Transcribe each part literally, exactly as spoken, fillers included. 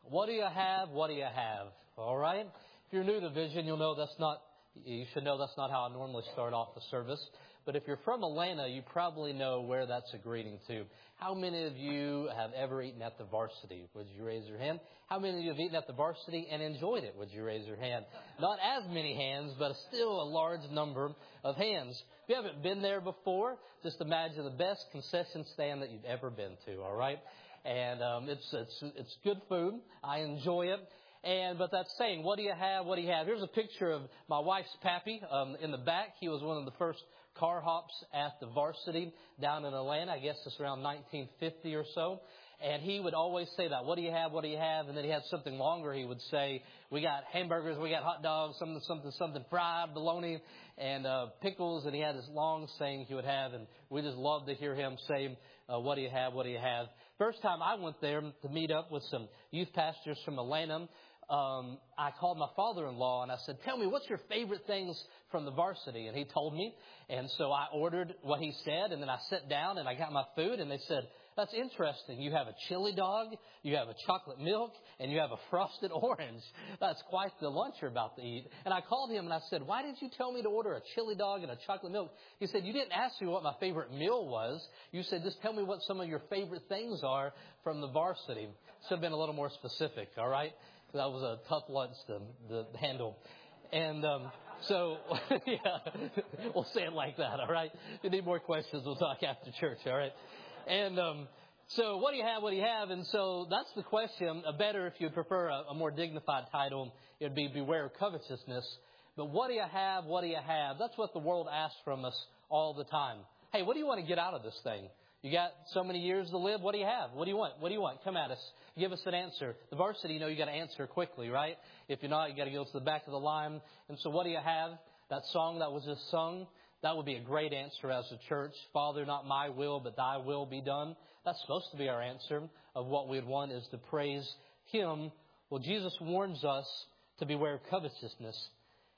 What do you have? What do you have? All right. If you're new to Vision, you'll know that's not, you should know that's not how I normally start off the service. But if you're from Atlanta, you probably know where that's a greeting to. How many of you have ever eaten at the Varsity? Would you raise your hand? How many of you have eaten at the Varsity and enjoyed it? Would you raise your hand? Not as many hands, but still a large number of hands. If you haven't been there before, just imagine the best concession stand that you've ever been to, all right? And um, it's it's it's good food. I enjoy it. And but that's saying, what do you have? What do you have? Here's a picture of my wife's pappy um, in the back. He was one of the first car hops at the Varsity down in Atlanta. I guess it's around nineteen fifty or so. And he would always say that, what do you have, what do you have? And then he had something longer. He would say, we got hamburgers, we got hot dogs, something, something, something, fried bologna, and uh, pickles. And he had this long saying he would have. And we just loved to hear him say, uh, what do you have, what do you have? First time I went there to meet up with some youth pastors from Atlanta, Um, I called my father-in-law and I said, tell me, what's your favorite things from the Varsity? And he told me. And so I ordered what he said, and then I sat down and I got my food, and they said, that's interesting. You have a chili dog, you have a chocolate milk, and you have a frosted orange. That's quite the lunch you're about to eat. And I called him and I said, why didn't you tell me to order a chili dog and a chocolate milk? He said, you didn't ask me what my favorite meal was. You said, just tell me what some of your favorite things are from the Varsity. Should have been a little more specific, all right? That was a tough lunch to, to handle. And um, so, yeah, we'll say it like that, all right? If you need more questions, we'll talk after church, all right? And um, so what do you have, what do you have? And so that's the question. A better, if you prefer a, a more dignified title, it would be Beware of Covetousness. But what do you have, what do you have? That's what the world asks from us all the time. Hey, what do you want to get out of this thing? You got so many years to live. What do you have? What do you want? What do you want? Come at us. Give us an answer. The Varsity, you know, you got to answer quickly, right? If you're not, you got to go to the back of the line. And so what do you have? That song that was just sung, that would be a great answer as a church. Father, not my will, but thy will be done. That's supposed to be our answer of what we'd want is to praise him. Well, Jesus warns us to beware of covetousness.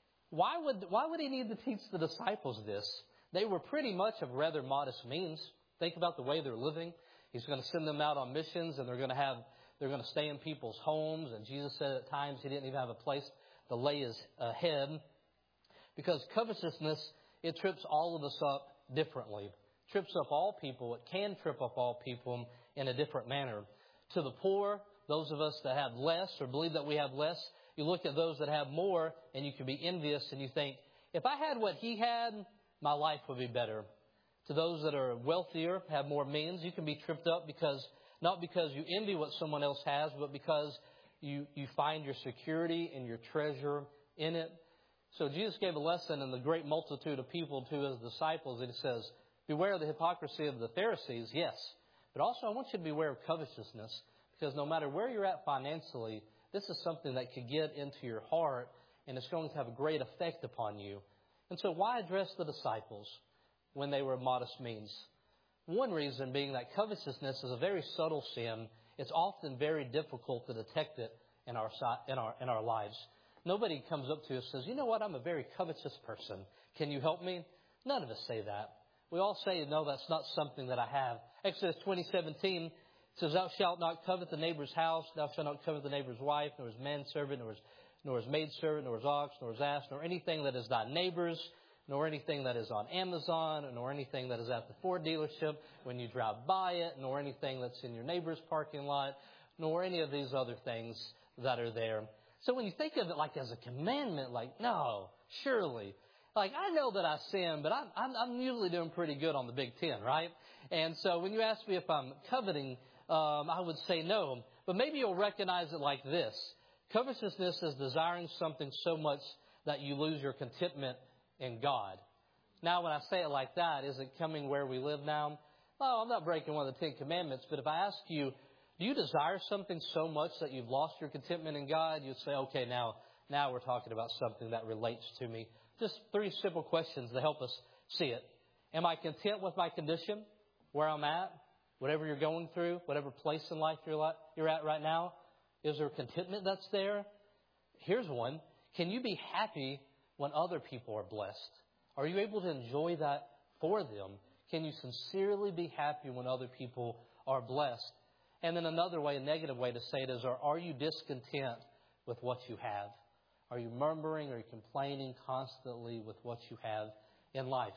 Why would, why would he need to teach the disciples this? They were pretty much of rather modest means. Think about the way they're living. He's going to send them out on missions, and they're going to have, they're going to stay in people's homes. And Jesus said at times he didn't even have a place to lay his uh, head, because covetousness, it trips all of us up differently. Trips up all people. It can trip up all people in a different manner. To the poor, those of us that have less or believe that we have less, you look at those that have more, and you can be envious, and you think, if I had what he had, my life would be better. To those that are wealthier, have more means, you can be tripped up because, not because you envy what someone else has, but because you, you find your security and your treasure in it. So Jesus gave a lesson in the great multitude of people to his disciples. And he says, beware of the hypocrisy of the Pharisees, yes. But also I want you to beware of covetousness, because no matter where you're at financially, this is something that could get into your heart, and it's going to have a great effect upon you. And so why address the disciples when they were of modest means? One reason being that covetousness is a very subtle sin. It's often very difficult to detect it in our in our in our lives. Nobody comes up to us and says, you know what, I'm a very covetous person. Can you help me? None of us say that. We all say, no, that's not something that I have. Exodus twenty seventeen says, thou shalt not covet the neighbor's house, thou shalt not covet the neighbor's wife, nor his manservant, nor his, nor his maidservant, nor his ox, nor his ass, nor anything that is thy neighbor's, nor anything that is on Amazon, nor anything that is at the Ford dealership when you drive by it, nor anything that's in your neighbor's parking lot, nor any of these other things that are there. So when you think of it like as a commandment, like, no, surely. Like, I know that I sin, but I'm, I'm, I'm usually doing pretty good on the Big Ten, right? And so when you ask me if I'm coveting, um, I would say no. But maybe you'll recognize it like this. Covetousness is desiring something so much that you lose your contentment in God. Now, when I say it like that, is it coming where we live now? Oh, I'm not breaking one of the Ten Commandments, but if I ask you, do you desire something so much that you've lost your contentment in God? You'd say, okay, now, now we're talking about something that relates to me. Just three simple questions to help us see it. Am I content with my condition, where I'm at, whatever you're going through, whatever place in life you're you're at right now? Is there contentment that's there? Here's one. Can you be happy when other people are blessed? Are you able to enjoy that for them? Can you sincerely be happy when other people are blessed? And then another way, a negative way to say it is, are, are you discontent with what you have? Are you murmuring? Are you complaining constantly with what you have in life?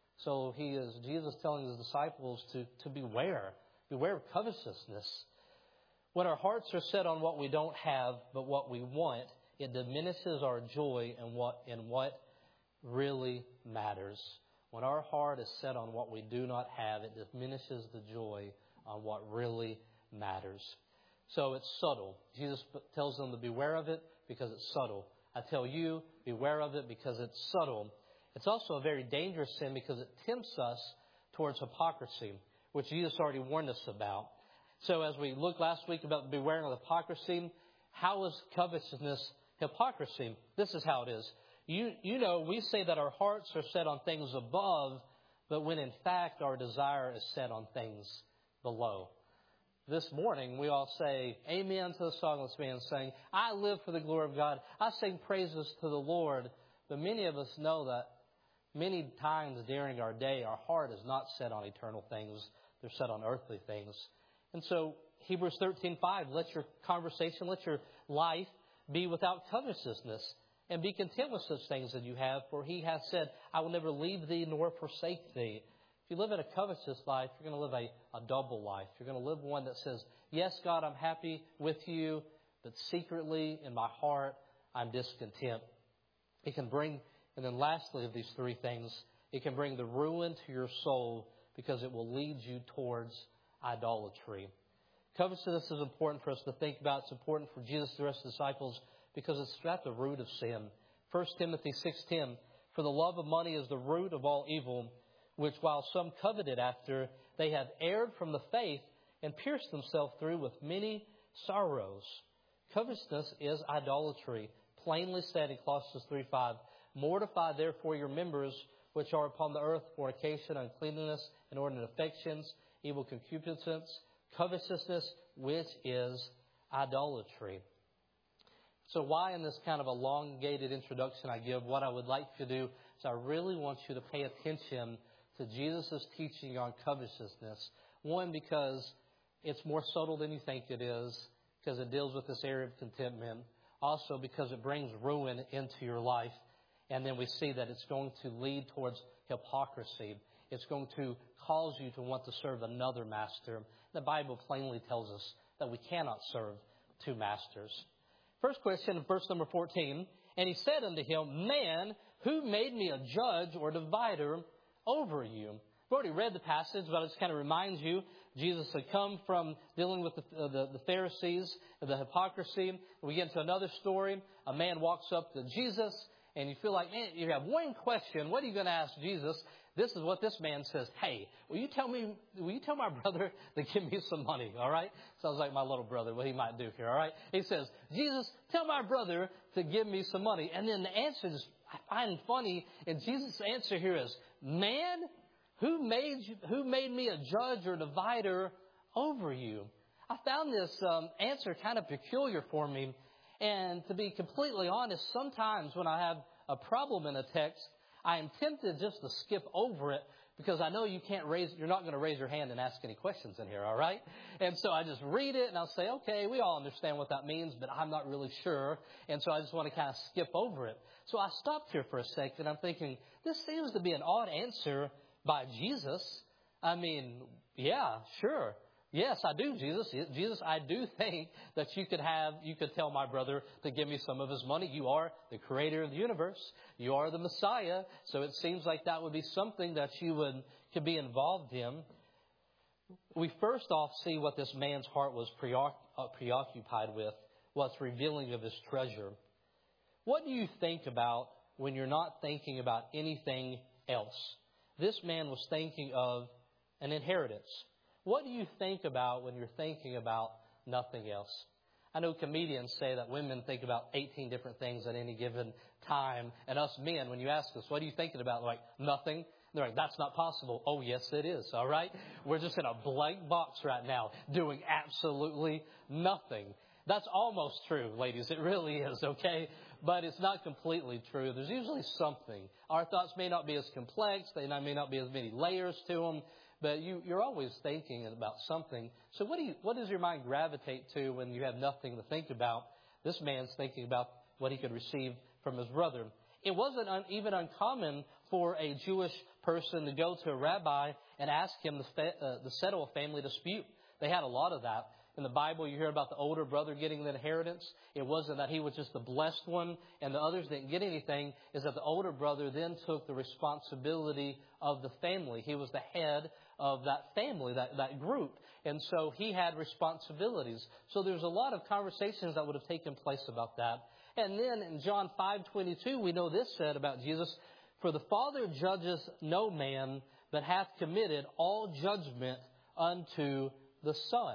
So he is, Jesus telling his disciples to, to beware. Beware of covetousness. When our hearts are set on what we don't have, but what we want, it diminishes our joy in what, in what really matters. When our heart is set on what we do not have, it diminishes the joy on what really matters. So it's subtle. Jesus tells them to beware of it because it's subtle. I tell you, beware of it because it's subtle. It's also a very dangerous sin because it tempts us towards hypocrisy, which Jesus already warned us about. So as we looked last week about beware of hypocrisy, how is covetousness hypocrisy? This is how it is. You, you know, we say that our hearts are set on things above, but when in fact our desire is set on things below. This morning, we all say amen to the song this man saying, I live for the glory of God. I sing praises to the Lord. But many of us know that many times during our day, our heart is not set on eternal things. They're set on earthly things. And so Hebrews thirteen five, let your conversation, let your life be without covetousness, and be content with such things that you have. For he hath said, I will never leave thee nor forsake thee. If you live in a covetous life, you're going to live a, a double life. You're going to live one that says, yes, God, I'm happy with you, but secretly in my heart, I'm discontent. It can bring, and then lastly of these three things, it can bring the ruin to your soul because it will lead you towards idolatry. Covetousness is important for us to think about. It's important for Jesus and the rest of the disciples because it's at the root of sin. First Timothy six ten, for the love of money is the root of all evil, which while some coveted after, they have erred from the faith and pierced themselves through with many sorrows. Covetousness is idolatry. Plainly said in Colossians three five, mortify therefore your members which are upon the earth, fornication, uncleanness, inordinate affections, evil concupiscence, covetousness, which is idolatry. So why in this kind of elongated introduction I give, what I would like to do is I really want you to pay attention to Jesus' teaching on covetousness. One, because it's more subtle than you think it is, because it deals with this area of contentment. Also, because it brings ruin into your life. And then we see that it's going to lead towards hypocrisy. It's going to cause you to want to serve another master. The Bible plainly tells us that we cannot serve two masters. First question, verse number fourteen. And he said unto him, man, who made me a judge or divider over you? I've already read the passage, but it just kind of reminds you, Jesus had come from dealing with the, uh, the, the Pharisees, the hypocrisy. We get into another story. A man walks up to Jesus, and you feel like, man, you have one question. What are you going to ask Jesus? This is what this man says. Hey, will you tell me, will you tell my brother to give me some money? All right? Sounds like my little brother, what he might do here. All right? He says, Jesus, tell my brother to give me some money. And then the answer is, I find funny, and Jesus' answer here is, man, who made you, who made me a judge or divider over you? I found this um, answer kind of peculiar for me. And to be completely honest, sometimes when I have a problem in a text, I am tempted just to skip over it because I know you can't raise, you're not going to raise your hand and ask any questions in here, all right? And so I just read it and I'll say, okay, we all understand what that means, but I'm not really sure. And so I just want to kind of skip over it. So I stopped here for a second. I'm thinking, this seems to be an odd answer by Jesus. I mean, yeah, sure. Yes, I do, Jesus. Jesus, I do think that you could have, you could tell my brother to give me some of his money. You are the creator of the universe. You are the Messiah. So it seems like that would be something that you would, could be involved in. We first off see what this man's heart was preoccupied with, what's revealing of his treasure. What do you think about when you're not thinking about anything else? This man was thinking of an inheritance. What do you think about when you're thinking about nothing else? I know comedians say that women think about eighteen different things at any given time. And us men, when you ask us, what are you thinking about? Like, nothing. They're like, that's not possible. Oh, yes, it is. All right. We're just in a blank box right now doing absolutely nothing. That's almost true, ladies. It really is, okay? But it's not completely true. There's usually something. Our thoughts may not be as complex. They may not be as many layers to them. but you, you're always thinking about something. So what do you, what does your mind gravitate to when you have nothing to think about? This man's thinking about what he could receive from his brother. It wasn't un, even uncommon for a Jewish person to go to a rabbi and ask him to, fa- uh, to settle a family dispute. They had a lot of that. In the Bible, you hear about the older brother getting the inheritance. It wasn't that he was just the blessed one and the others didn't get anything. It's that the older brother then took the responsibility of the family. He was the head of that family, that, that group. And so he had responsibilities. So there's a lot of conversations that would have taken place about that. And then in John five twenty-two, we know this said about Jesus, "For the Father judges no man, but hath committed all judgment unto the Son."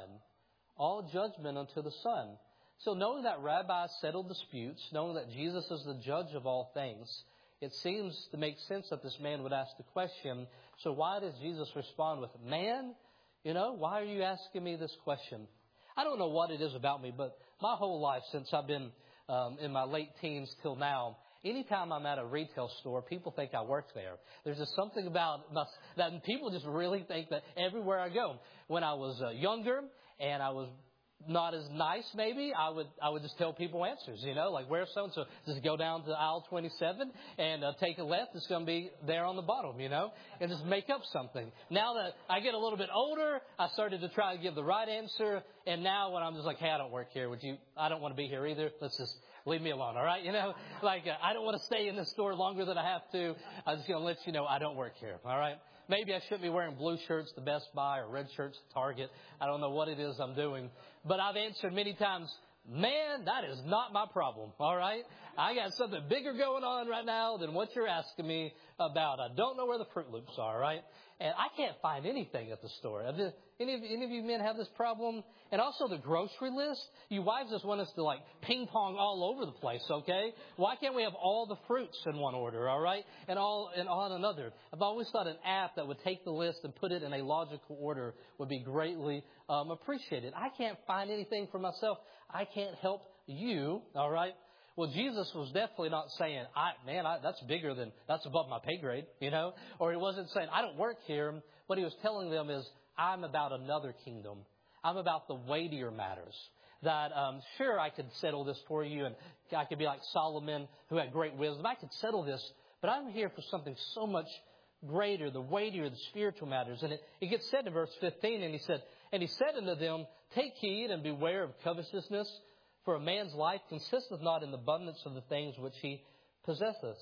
All judgment unto the Son. So knowing that rabbis settle disputes, knowing that Jesus is the judge of all things, it seems to make sense that this man would ask the question, so why does Jesus respond with, "Man, you know, why are you asking me this question?" I don't know what it is about me, but my whole life since I've been um, in my late teens till now, anytime I'm at a retail store, people think I work there. There's just something about my, that people just really think that everywhere I go. When I was uh, younger and I was not as nice, maybe, I would I would just tell people answers, you know, like where's so-and-so? Just go down to aisle twenty-seven and uh, take a left. It's going to be there on the bottom, you know, and just make up something. Now that I get a little bit older, I started to try to give the right answer. And now when I'm just like, hey, I don't work here. Would you, I don't want to be here either. Let's just leave me alone. All right. You know, like uh, I don't want to stay in this store longer than I have to. I'm just going to let you know I don't work here. All right. Maybe I shouldn't be wearing blue shirts to Best Buy or red shirts to Target. I don't know what it is I'm doing. But I've answered many times, man, that is not my problem. All right. I got something bigger going on right now than what you're asking me about. I don't know where the Fruit Loops are. Right. And I can't find anything at the store. Any of, any of you men have this problem? And also the grocery list. You wives just want us to like ping pong all over the place, okay? Why can't we have all the fruits in one order, all right? And all and on another. I've always thought an app that would take the list and put it in a logical order would be greatly um, appreciated. I can't find anything for myself. I can't help you, all right? Well, Jesus was definitely not saying, I, man, I, that's bigger than, that's above my pay grade, you know? Or he wasn't saying, I don't work here. What he was telling them is, I'm about another kingdom. I'm about the weightier matters. That, um, sure, I could settle this for you, and I could be like Solomon, who had great wisdom. I could settle this, but I'm here for something so much greater, the weightier, the spiritual matters. And it, it gets said in verse fifteen, and he said, and he said unto them, take heed and beware of covetousness, for a man's life consisteth not in the abundance of the things which he possesseth.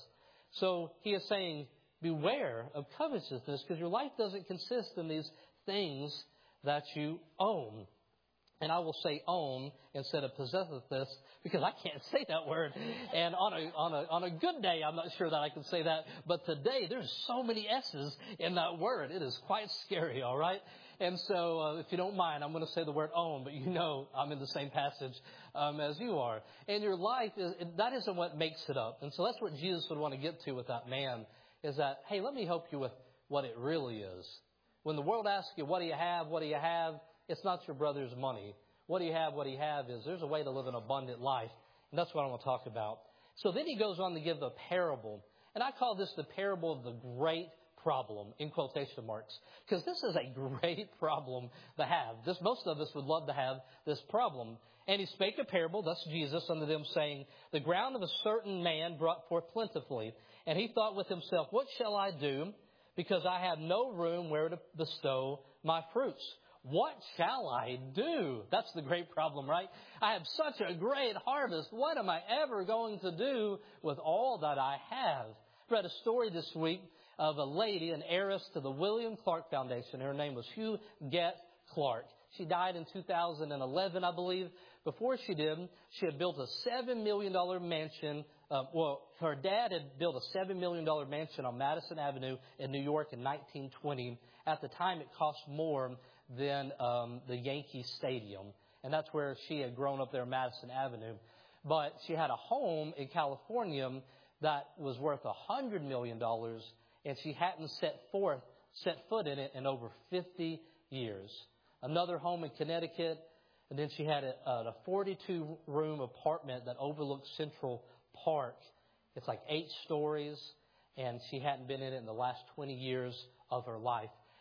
So he is saying, beware of covetousness, because your life doesn't consist in these things that you own. And I will say own instead of possesseth this, because I can't say that word. And on a on a on a good day, I'm not sure that I can say that. But today, there's so many S's in that word. It is quite scary, all right? And so, uh, if you don't mind, I'm going to say the word own, but you know I'm in the same passage um, as you are. And your life, is, that isn't what makes it up. And so that's what Jesus would want to get to with that man, is that, hey, let me help you with what it really is. When the world asks you, what do you have, what do you have, it's not your brother's money. What do you have, what do you have is there's a way to live an abundant life. And that's what I want to talk about. So then he goes on to give the parable. And I call this the parable of the great problem, in quotation marks, because this is a great problem to have. This, most of us would love to have this problem. And he spake a parable, thus Jesus, unto them, saying, the ground of a certain man brought forth plentifully. And he thought with himself, what shall I do? Because I have no room where to bestow my fruits. What shall I do? That's the great problem, right? I have such a great harvest. What am I ever going to do with all that I have? I read a story this week of a lady, an heiress to the William Clark Foundation. Her name was Huguette Clark. She died in two thousand eleven, I believe. Before she did, she had built a seven million dollars mansion. Uh, well, her dad had built a seven million dollars mansion on Madison Avenue in New York in nineteen twenty. At the time, it cost more than um, the Yankee Stadium. And that's where she had grown up there, Madison Avenue. But she had a home in California that was worth one hundred million dollars. And she hadn't set forth, set foot in it in over fifty years. Another home in Connecticut. And then she had a, a forty-two room apartment that overlooked Central Park. It's like eight stories. And she hadn't been in it in the last twenty years of her life.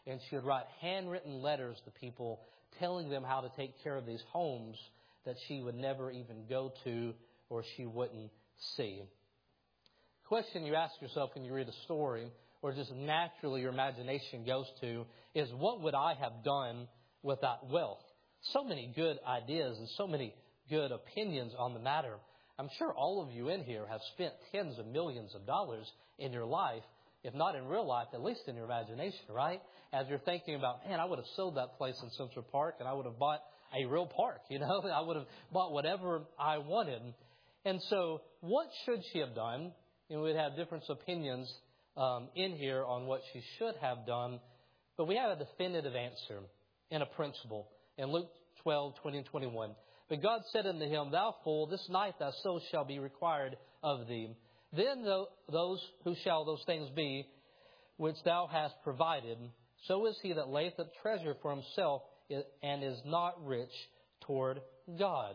and she would write handwritten letters to people telling them how to take care of these homes that she would never even go to or she wouldn't see. The question you ask yourself when you read a story, or just naturally your imagination goes to, is what would I have done with that wealth? So many good ideas and so many good opinions on the matter. I'm sure all of you in here have spent tens of millions of dollars in your life, if not in real life, at least in your imagination, right? As you're thinking about, man, I would have sold that place in Central Park and I would have bought a real park, you know? I would have bought whatever I wanted. And so what should she have done? You know, we'd have different opinions um, in here on what she should have done, but we have a definitive answer and a principle in Luke twelve, twenty and twenty-one. But God said unto him, Thou fool, this night thy soul shall be required of thee. Then those who shall those things be which thou hast provided, so is he that layeth up treasure for himself and is not rich toward God.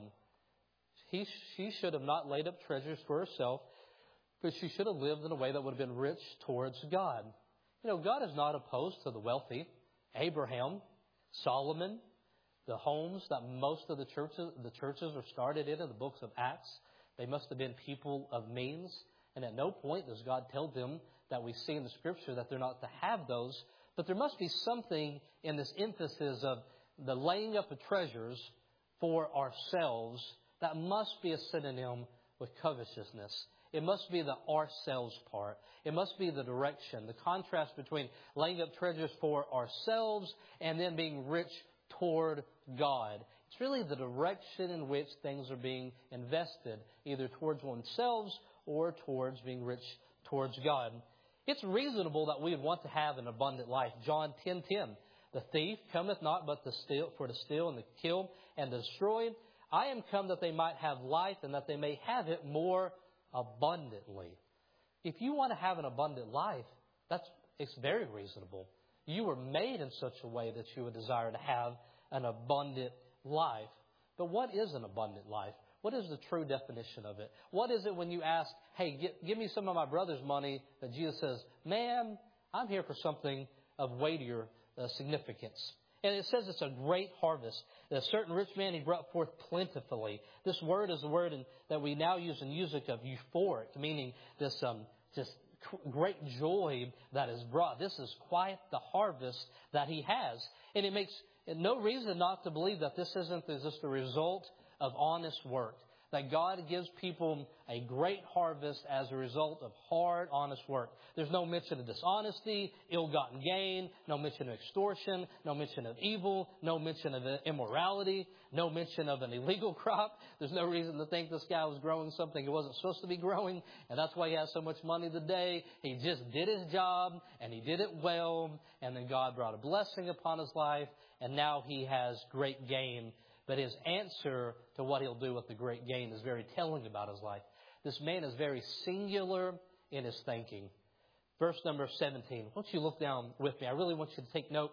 He, she should have not laid up treasures for herself, but she should have lived in a way that would have been rich towards God. You know, God is not opposed to the wealthy. Abraham, Solomon, the homes that most of the churches the churches are started in in the books of Acts, they must have been people of means. And at no point does God tell them that we see in the Scripture that they're not to have those. But there must be something in this emphasis of the laying up of treasures for ourselves that must be a synonym with covetousness. It must be the ourselves part. It must be the direction, the contrast between laying up treasures for ourselves and then being rich toward God. It's really the direction in which things are being invested, either towards oneself or towards being rich towards God. It's reasonable that we would want to have an abundant life. John ten ten, the thief cometh not but to steal, for to steal and to kill and to destroy. I am come that they might have life and that they may have it more abundantly. If you want to have an abundant life, that's it's very reasonable. You were made in such a way that you would desire to have an abundant life. But what is an abundant life? What is the true definition of it? What is it when you ask, hey, get, give me some of my brother's money, that Jesus says, man, I'm here for something of weightier uh, significance. And it says it's a great harvest. A certain rich man, he brought forth plentifully. This word is a word in, that we now use in music of euphoric, meaning this um, just great joy that is brought. This is quite the harvest that he has. And it makes no reason not to believe that this isn't just a result of honest work. That God gives people a great harvest as a result of hard, honest work. There's no mention of dishonesty, ill-gotten gain, no mention of extortion, no mention of evil, no mention of immorality, no mention of an illegal crop. There's no reason to think this guy was growing something he wasn't supposed to be growing, and that's why he has so much money today. He just did his job, and he did it well, and then God brought a blessing upon his life, and now he has great gain. But his answer to what he'll do with the great gain is very telling about his life. This man is very singular in his thinking. Verse number seventeen. Why don't you look down with me? I really want you to take note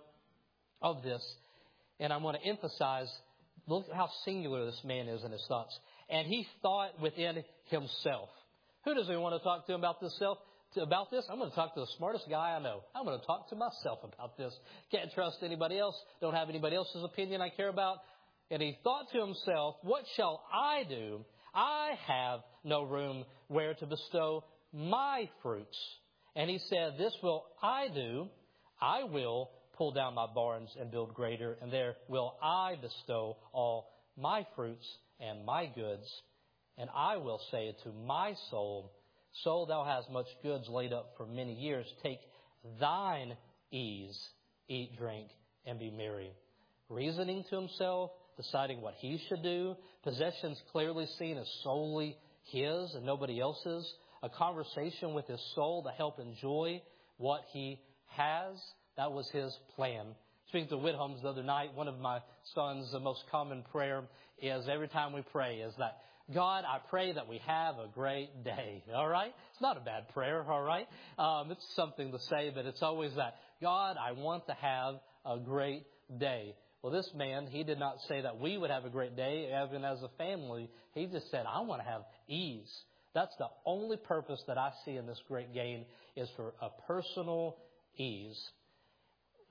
of this. And I want to emphasize, look how singular this man is in his thoughts. And he thought within himself. Who does he want to talk to about this self? About this? I'm going to talk to the smartest guy I know. I'm going to talk to myself about this. Can't trust anybody else. Don't have anybody else's opinion I care about. And he thought to himself, what shall I do? I have no room where to bestow my fruits. And he said, this will I do. I will pull down my barns and build greater, and there will I bestow all my fruits and my goods. And I will say to my soul, soul, thou hast much goods laid up for many years. Take thine ease, eat, drink, and be merry. Reasoning to himself, deciding what he should do, possessions clearly seen as solely his and nobody else's, a conversation with his soul to help enjoy what he has. That was his plan. Speaking to Whithomes the other night, one of my sons' the most common prayer is every time we pray is that, God, I pray that we have a great day. All right? It's not a bad prayer, all right? Um, it's something to say, but it's always that, God, I want to have a great day. Well, this man, he did not say that we would have a great day, even as a family. He just said, I want to have ease. That's the only purpose that I see in this great gain, is for a personal ease.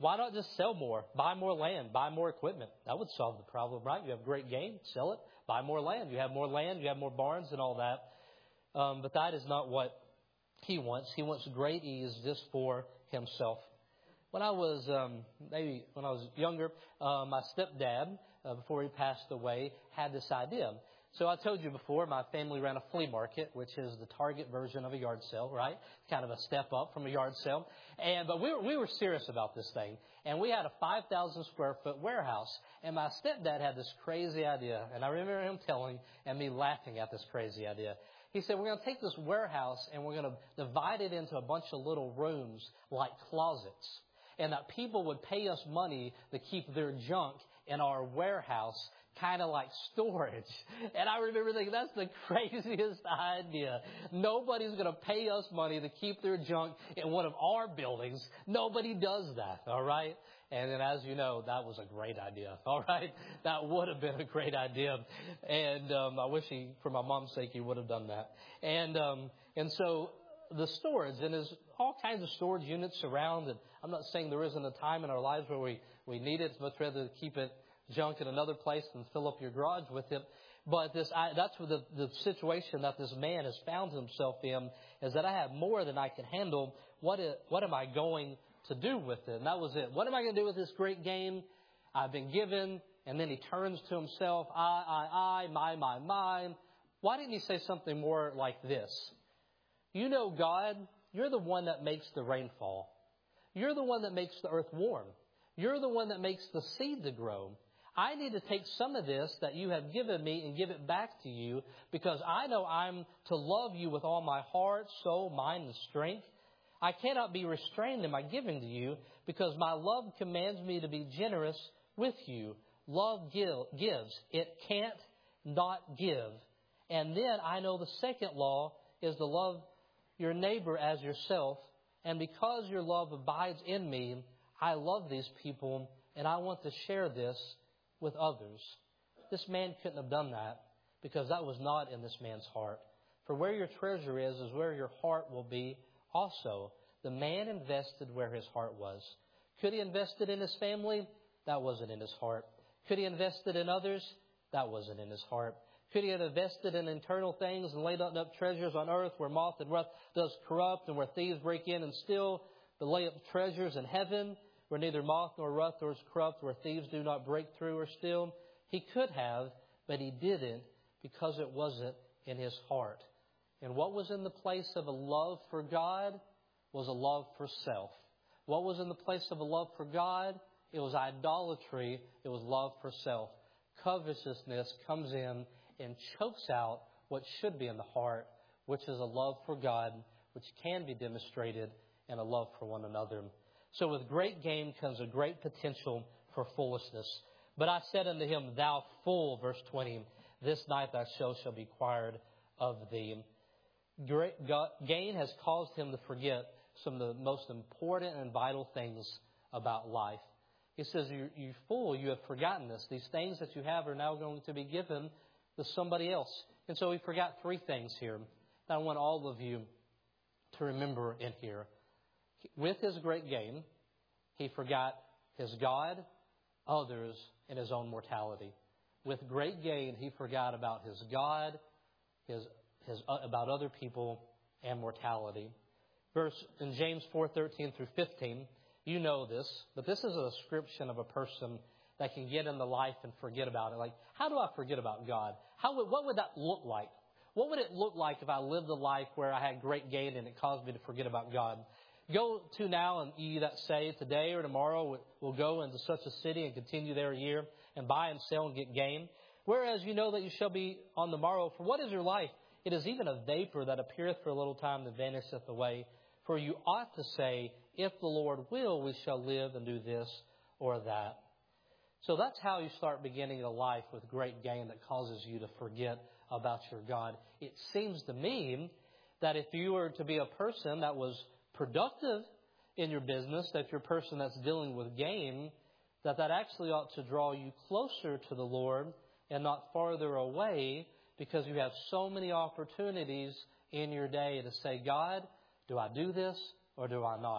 Why not just sell more, buy more land, buy more equipment? That would solve the problem, right? You have great gain, sell it, buy more land. You have more land, you have more barns and all that. Um, but that is not what he wants. He wants great ease just for himself. When I was, um, maybe when I was younger, uh, my stepdad, uh, before he passed away, had this idea. So I told you before, my family ran a flea market, which is the Target version of a yard sale, right? Kind of a step up from a yard sale. And but we were, we were serious about this thing. And we had a five thousand square foot warehouse. And my stepdad had this crazy idea. And I remember him telling and me laughing at this crazy idea. He said, we're going to take this warehouse and we're going to divide it into a bunch of little rooms like closets. And that people would pay us money to keep their junk in our warehouse, kind of like storage. And I remember thinking, that's the craziest idea. Nobody's going to pay us money to keep their junk in one of our buildings. Nobody does that, all right? And then, as you know, that was a great idea, all right? That would have been a great idea. And um, I wish he, for my mom's sake, he would have done that. And um, and so the storage, and there's all kinds of storage units around. And I'm not saying there isn't a time in our lives where we, we need it. It's much rather keep it junk in another place and fill up your garage with it. But this, I, that's what the, the situation that this man has found himself in, is that I have more than I can handle. What is, what am I going to do with it? And that was it. What am I going to do with this great gain I've been given? And then he turns to himself, I, I, I, my, my, mine. Why didn't he say something more like this? You know, God, you're the one that makes the rain fall. You're the one that makes the earth warm. You're the one that makes the seed to grow. I need to take some of this that you have given me and give it back to you, because I know I'm to love you with all my heart, soul, mind, and strength. I cannot be restrained in my giving to you, because my love commands me to be generous with you. Love give, gives. It can't not give. And then I know the second law is to love your neighbor as yourself. And because your love abides in me, I love these people, and I want to share this with others. This man couldn't have done that, because that was not in this man's heart. For where your treasure is, is where your heart will be also. The man invested where his heart was. Could he invest it in his family? That wasn't in his heart. Could he invest it in others? That wasn't in his heart. Could he have invested in internal things and laid up treasures on earth where moth and rust does corrupt and where thieves break in and steal, but lay up treasures in heaven where neither moth nor rust nor is corrupt, where thieves do not break through or steal? He could have, but he didn't, because it wasn't in his heart. And what was in the place of a love for God was a love for self. What was in the place of a love for God? It was idolatry. It was love for self. Covetousness comes in and chokes out what should be in the heart, which is a love for God, which can be demonstrated in a love for one another. So with great gain comes a great potential for foolishness. But I said unto him, thou fool, verse twenty, this night thy soul shall be required of thee. Great gain has caused him to forget some of the most important and vital things about life. He says, you, you fool, you have forgotten this. These things that you have are now going to be given to somebody else. And so he forgot three things here that I want all of you to remember in here. With his great gain, he forgot his God, others, and his own mortality. With great gain, he forgot about his God, his, his uh, about other people, and mortality. Verse in James four thirteen through fifteen, you know this, but this is a description of a person that can get into life and forget about it. Like, how do I forget about God? How would, what would that look like? What would it look like if I lived a life where I had great gain and it caused me to forget about God? Go to now and you that say today or tomorrow we'll go into such a city and continue there a year and buy and sell and get gain. Whereas you know that you shall be on the morrow. For what is your life? It is even a vapor that appeareth for a little time and vanisheth away. For you ought to say, if the Lord will, we shall live and do this or that. So that's how you start beginning a life with great gain that causes you to forget about your God. It seems to me that if you were to be a person that was productive in your business, that you're a person that's dealing with gain, that that actually ought to draw you closer to the Lord and not farther away, because you have so many opportunities in your day to say, God, do I do this or do I not?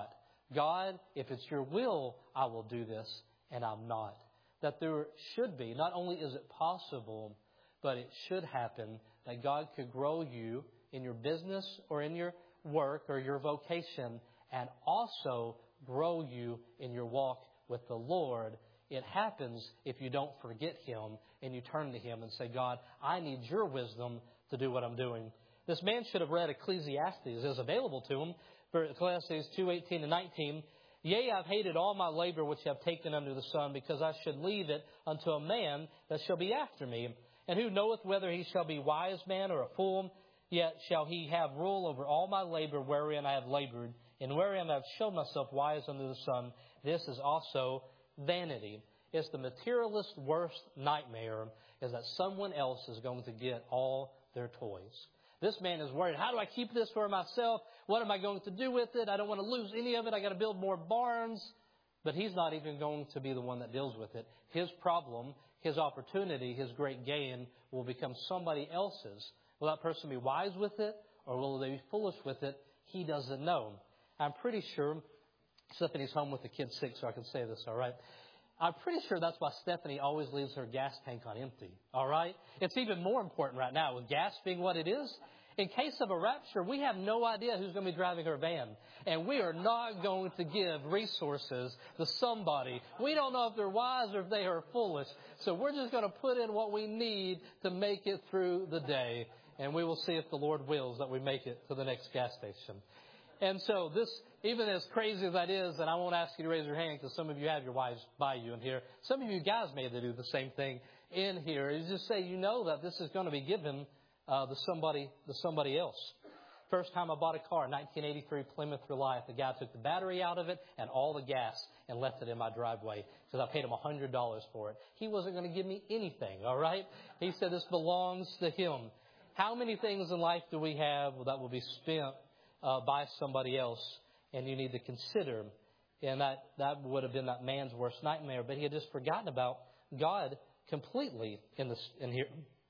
God, if it's your will, I will do this, and I'm not. That there should be, not only is it possible, but it should happen, that God could grow you in your business or in your work or your vocation, and also grow you in your walk with the Lord. It happens if you don't forget Him and you turn to Him and say, God, I need your wisdom to do what I'm doing. This man should have read Ecclesiastes. It is available to him. For Ecclesiastes two eighteen and nineteen. Yea, I've hated all my labor which I have taken under the sun, because I should leave it unto a man that shall be after me. And who knoweth whether he shall be wise man or a fool? Yet shall he have rule over all my labor wherein I have labored, and wherein I have shown myself wise under the sun. This is also vanity. It's the materialist's worst nightmare, is that someone else is going to get all their toys. This man is worried, how do I keep this for myself? What am I going to do with it? I don't want to lose any of it. I got to build more barns. But he's not even going to be the one that deals with it. His problem, his opportunity, his great gain will become somebody else's. Will that person be wise with it, or will they be foolish with it? He doesn't know. I'm pretty sure, Stephanie's home with the kids sick, so I can say this, all right? I'm pretty sure that's why Stephanie always leaves her gas tank on empty, all right? It's even more important right now with gas being what it is. In case of a rapture, we have no idea who's going to be driving her van. And we are not going to give resources to somebody. We don't know if they're wise or if they are foolish. So we're just going to put in what we need to make it through the day. And we will see if the Lord wills that we make it to the next gas station. And so this, even as crazy as that is, and I won't ask you to raise your hand because some of you have your wives by you in here. Some of you guys may do the same thing in here. You just say, you know that this is going to be given uh, to somebody, to somebody else. First time I bought a car, nineteen eighty-three Plymouth Reliant. The guy took the battery out of it and all the gas and left it in my driveway because I paid him one hundred dollars for it. He wasn't going to give me anything, all right? He said this belongs to him. How many things in life do we have that will be spent uh, by somebody else? And you need to consider. And that, that would have been that man's worst nightmare. But he had just forgotten about God completely in, this, in here.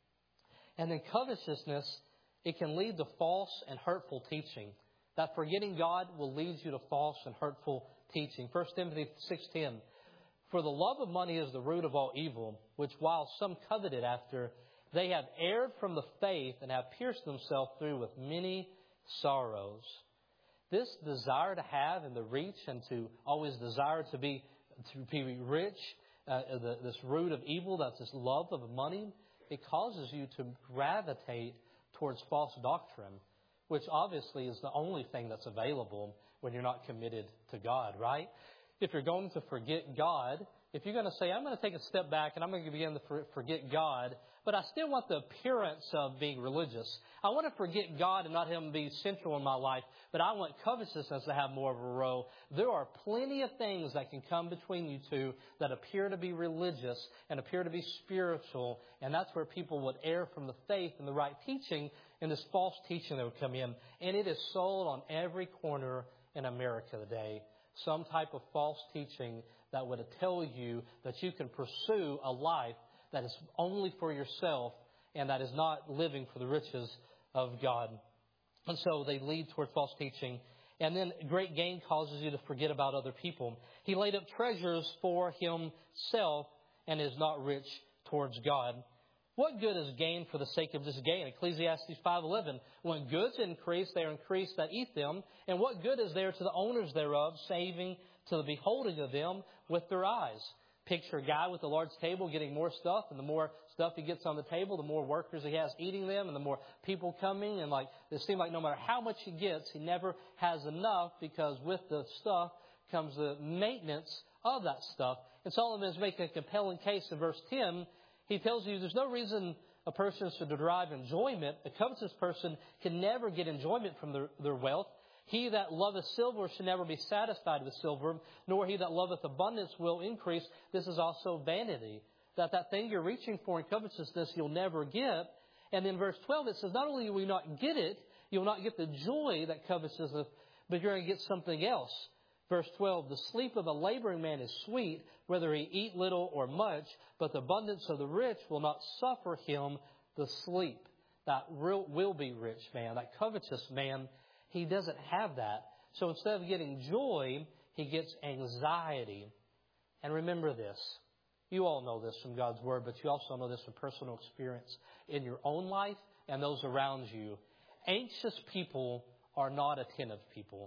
And then covetousness, it can lead to false and hurtful teaching. That forgetting God will lead you to false and hurtful teaching. First Timothy six ten. For the love of money is the root of all evil, which while some coveted after, they have erred from the faith and have pierced themselves through with many sorrows. This desire to have and to reach and to always desire to be to be rich, uh, the, this root of evil, that's this love of money, it causes you to gravitate towards false doctrine, which obviously is the only thing that's available when you're not committed to God, right? If you're going to forget God, if you're going to say, I'm going to take a step back and I'm going to begin to forget God, but I still want the appearance of being religious. I want to forget God and not Him be central in my life, but I want covetousness to have more of a role. There are plenty of things that can come between you two that appear to be religious and appear to be spiritual, and that's where people would err from the faith and the right teaching, and this false teaching that would come in. And it is sold on every corner in America today. Some type of false teaching that would tell you that you can pursue a life that is only for yourself and that is not living for the riches of God. And so they lead toward false teaching. And then great gain causes you to forget about other people. He laid up treasures for himself and is not rich towards God. What good is gain for the sake of just gain? Ecclesiastes five eleven. When goods increase, they are increased that eat them. And what good is there to the owners thereof, saving to the beholding of them with their eyes? Picture a guy with a large table getting more stuff, and the more stuff he gets on the table, the more workers he has eating them, and the more people coming. And like it seems like no matter how much he gets, he never has enough, because with the stuff comes the maintenance of that stuff. And Solomon is making a compelling case in verse ten. He tells you there's no reason a person should derive enjoyment. A covetous person can never get enjoyment from their, their wealth. He that loveth silver should never be satisfied with silver, nor he that loveth abundance will increase. This is also vanity. That that thing you're reaching for in covetousness you'll never get. And then verse twelve, it says, not only will you not get it, you'll not get the joy that covetousness, but you're going to get something else. Verse twelve, the sleep of a laboring man is sweet, whether he eat little or much, but the abundance of the rich will not suffer him to sleep. That real, will be rich man, that covetous man, he doesn't have that. So instead of getting joy, he gets anxiety. And remember this. You all know this from God's Word, but you also know this from personal experience in your own life and those around you. Anxious people are not attentive people.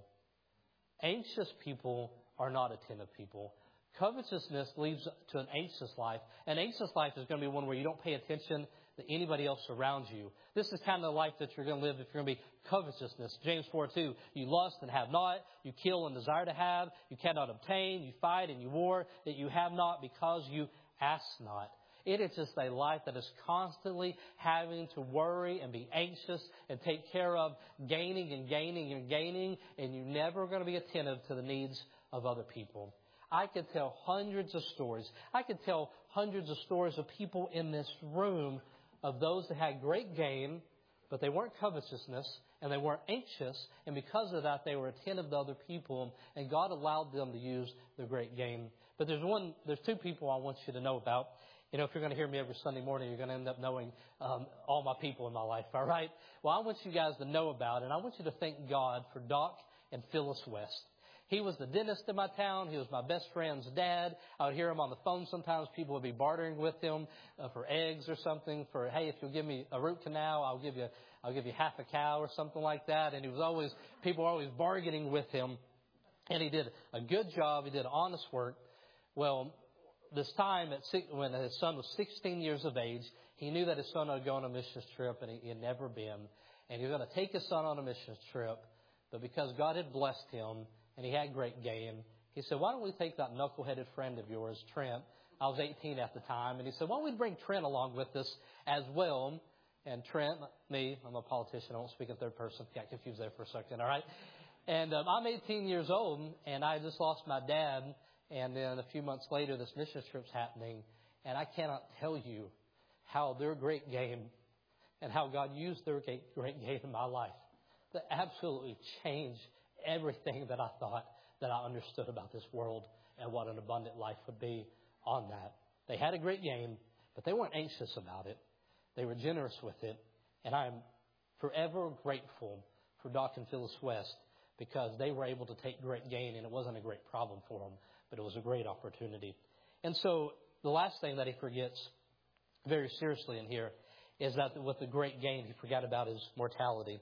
Anxious people are not attentive people. Covetousness leads to an anxious life. An anxious life is going to be one where you don't pay attention to anybody else around you. This is kind of the life that you're going to live if you're going to be covetousness. James four two, you lust and have not, you kill and desire to have, you cannot obtain, you fight and you war, that you have not because you ask not. It is just a life that is constantly having to worry and be anxious and take care of gaining and gaining and gaining, and you're never going to be attentive to the needs of other people. I could tell hundreds of stories. I could tell hundreds of stories of people in this room of those that had great gain, but they weren't covetousness and they weren't anxious, and because of that, they were attentive to other people, and God allowed them to use their great gain. But there's one, there's two people I want you to know about. You know, if you're going to hear me every Sunday morning, you're going to end up knowing um, all my people in my life, all right? Well, I want you guys to know about it, and I want you to thank God for Doc and Phyllis West. He was the dentist in my town. He was my best friend's dad. I would hear him on the phone sometimes. People would be bartering with him uh, for eggs or something. For, hey, if you'll give me a root canal, I'll give you I'll give you half a cow or something like that. And he was always, people were always bargaining with him. And he did a good job. He did honest work. Well, this time at six, when his son was sixteen years of age, he knew that his son would go on a missions trip, and he, he had never been. And he was going to take his son on a missions trip. But because God had blessed him, and he had great gain, he said, why don't we take that knuckleheaded friend of yours, Trent? I was eighteen at the time. And he said, why don't we bring Trent along with us as well? And Trent, me, I'm a politician. I won't speak in third person. Got confused there for a second, all right? And um, I'm eighteen years old, and I just lost my dad. And then a few months later, this mission trip's happening. And I cannot tell you how their great gain and how God used their great, great gain in my life that absolutely changed everything that I thought that I understood about this world and what an abundant life would be on that. They had a great gain, but they weren't anxious about it. They were generous with it. And I am forever grateful for Doc and Phyllis West because they were able to take great gain, and it wasn't a great problem for them, but it was a great opportunity. And so the last thing that he forgets very seriously in here is that with the great gain, he forgot about his mortality.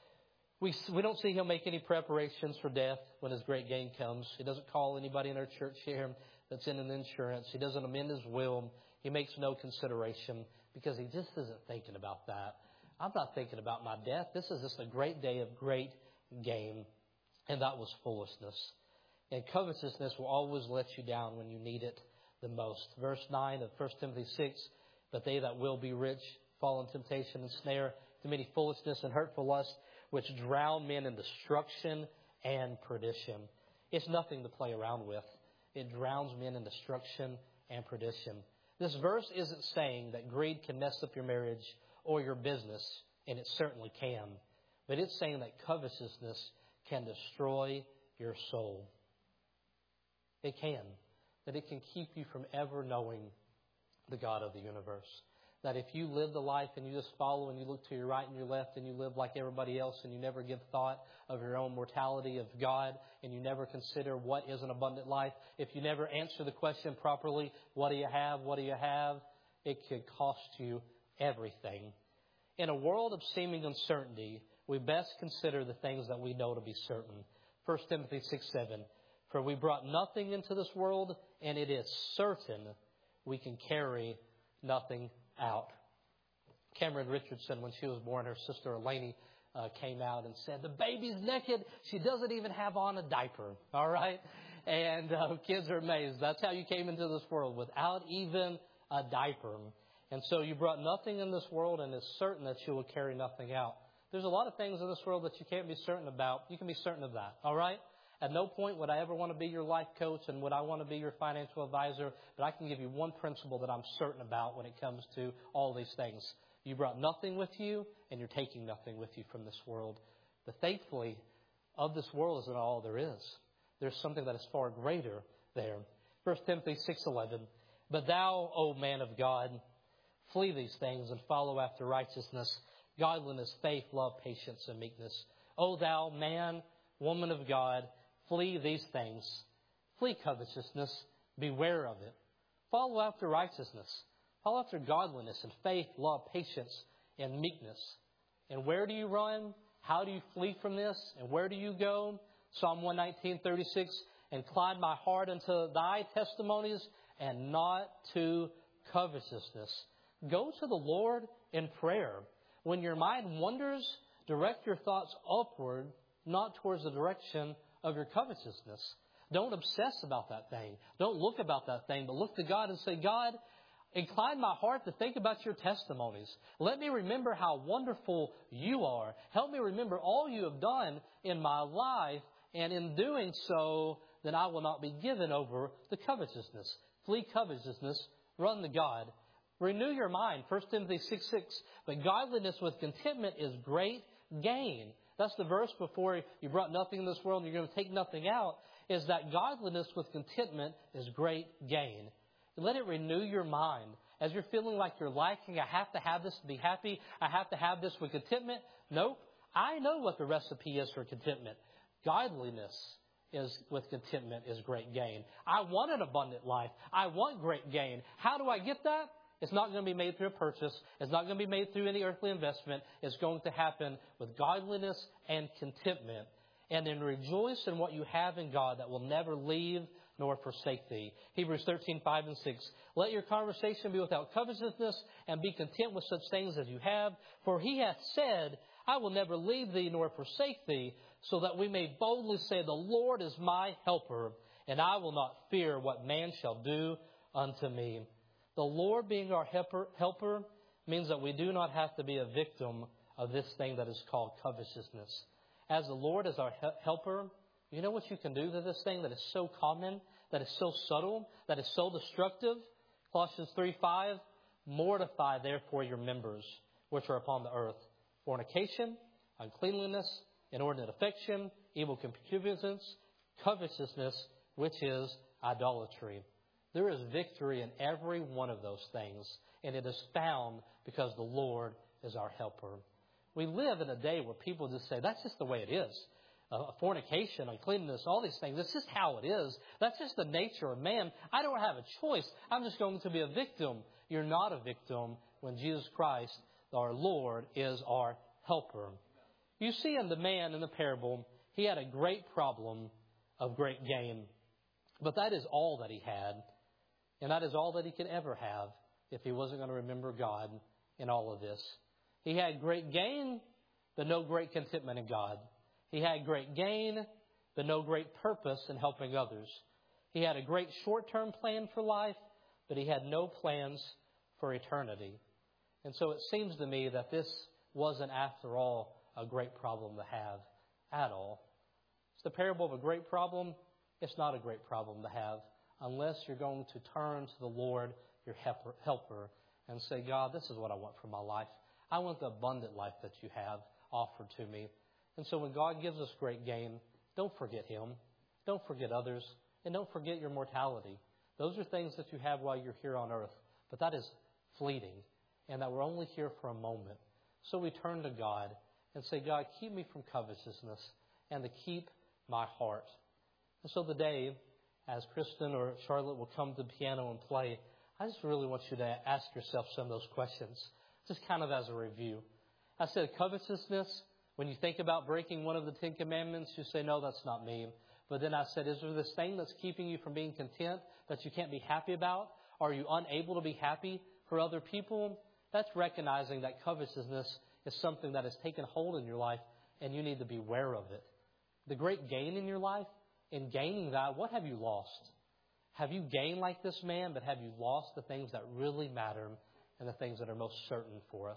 We we don't see him make any preparations for death when his great gain comes. He doesn't call anybody in our church here that's in an insurance. He doesn't amend his will. He makes no consideration because he just isn't thinking about that. I'm not thinking about my death. This is just a great day of great gain, and that was foolishness. And covetousness will always let you down when you need it the most. Verse nine of First Timothy six, but they that will be rich fall in temptation and snare to many foolishness and hurtful lust, which drown men in destruction and perdition. It's nothing to play around with. It drowns men in destruction and perdition. This verse isn't saying that greed can mess up your marriage or your business, and it certainly can. But it's saying that covetousness can destroy your soul. It can. That it can keep you from ever knowing the God of the universe. That if you live the life and you just follow and you look to your right and your left and you live like everybody else and you never give thought of your own mortality of God and you never consider what is an abundant life, if you never answer the question properly, what do you have, what do you have, it could cost you everything. In a world of seeming uncertainty, we best consider the things that we know to be certain. First Timothy six seven, for we brought nothing into this world, and it is certain we can carry nothing out. Cameron Richardson, when she was born, her sister Eleni uh, came out and said, the baby's naked. She doesn't even have on a diaper. All right? And uh, kids are amazed. That's how you came into this world, without even a diaper. And so you brought nothing in this world, and it's certain that you will carry nothing out. There's a lot of things in this world that you can't be certain about. You can be certain of that. All right? At no point would I ever want to be your life coach and would I want to be your financial advisor, but I can give you one principle that I'm certain about when it comes to all these things. You brought nothing with you, and you're taking nothing with you from this world. But thankfully, of this world isn't all there is. There's something that is far greater there. First Timothy six eleven, but thou, O man of God, flee these things and follow after righteousness, godliness, faith, love, patience, and meekness. O thou man, woman of God, Flee these things. Flee covetousness. Beware of it. Follow after righteousness. Follow after godliness and faith, love, patience, and meekness. And where do you run? How do you flee from this? And where do you go? Psalm one nineteen, thirty-six, incline my heart unto thy testimonies and not to covetousness. Go to the Lord in prayer. When your mind wanders, direct your thoughts upward, not towards the direction of your covetousness. Don't obsess about that thing. Don't look about that thing, but look to God and say, God, incline my heart to think about your testimonies. Let me remember how wonderful you are. Help me remember all you have done in my life, and in doing so, then I will not be given over to covetousness. Flee covetousness. Run to God. Renew your mind. First Timothy six six. But godliness with contentment is great gain. That's the verse before you brought nothing in this world and you're going to take nothing out, is that godliness with contentment is great gain. Let it renew your mind. As you're feeling like you're lacking, I have to have this to be happy. I have to have this with contentment. Nope. I know what the recipe is for contentment. Godliness is with contentment is great gain. I want an abundant life. I want great gain. How do I get that? It's not going to be made through a purchase. It's not going to be made through any earthly investment. It's going to happen with godliness and contentment. And then rejoice in what you have in God that will never leave nor forsake thee. Hebrews thirteen, five and six. Let your conversation be without covetousness, and be content with such things as you have. For he hath said, I will never leave thee nor forsake thee, so that we may boldly say, the Lord is my helper, and I will not fear what man shall do unto me. The Lord being our helper, helper means that we do not have to be a victim of this thing that is called covetousness. As the Lord is our helper, you know what you can do to this thing that is so common, that is so subtle, that is so destructive? Colossians three five, mortify therefore your members, which are upon the earth. Fornication, uncleanliness, inordinate affection, evil concupiscence, covetousness, which is idolatry. There is victory in every one of those things, and it is found because the Lord is our helper. We live in a day where people just say, that's just the way it is. Uh, fornication, uncleanness, all these things, it's just how it is. That's just the nature of man. I don't have a choice. I'm just going to be a victim. You're not a victim when Jesus Christ, our Lord, is our helper. You see in the man in the parable, he had a great problem of great gain. But that is all that he had. And that is all that he could ever have if he wasn't going to remember God in all of this. He had great gain, but no great contentment in God. He had great gain, but no great purpose in helping others. He had a great short-term plan for life, but he had no plans for eternity. And so it seems to me that this wasn't, after all, a great problem to have at all. It's the parable of a great problem. It's not a great problem to have unless you're going to turn to the Lord, your helper, and say, God, this is what I want for my life. I want the abundant life that you have offered to me. And so when God gives us great gain, don't forget Him. Don't forget others. And don't forget your mortality. Those are things that you have while you're here on earth. But that is fleeting. And that we're only here for a moment. So we turn to God and say, God, keep me from covetousness and to keep my heart. And so today, as Kristen or Charlotte will come to the piano and play, I just really want you to ask yourself some of those questions, just kind of as a review. I said covetousness. When you think about breaking one of the Ten Commandments, you say, no, that's not me. But then I said, is there this thing that's keeping you from being content that you can't be happy about? Are you unable to be happy for other people? That's recognizing that covetousness is something that has taken hold in your life, and you need to be aware of it. The great gain in your life, in gaining that, what have you lost? Have you gained like this man, but have you lost the things that really matter and the things that are most certain for us?